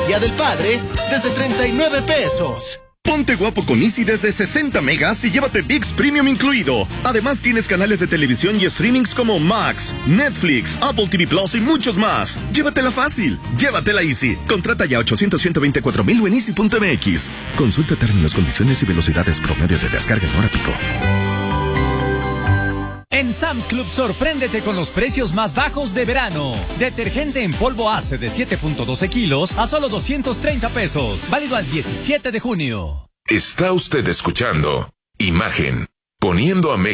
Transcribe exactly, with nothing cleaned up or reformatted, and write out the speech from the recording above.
Día del Padre desde treinta y nueve pesos. Ponte guapo con Easy desde sesenta megas y llévate ViX Premium incluido. Además tienes canales de televisión y streamings como Max, Netflix, Apple T V Plus y muchos más. Llévatela fácil, llévatela Easy. Contrata ya ochocientos, ciento veinticuatro mil o en easy punto m x. Consulta términos, condiciones y velocidades promedio de descarga en hora pico. En Sam's Club sorpréndete con los precios más bajos de verano. Detergente en polvo Ace de siete punto doce kilos a solo doscientos treinta pesos. Válido al diecisiete de junio. Está usted escuchando Imagen, poniendo a México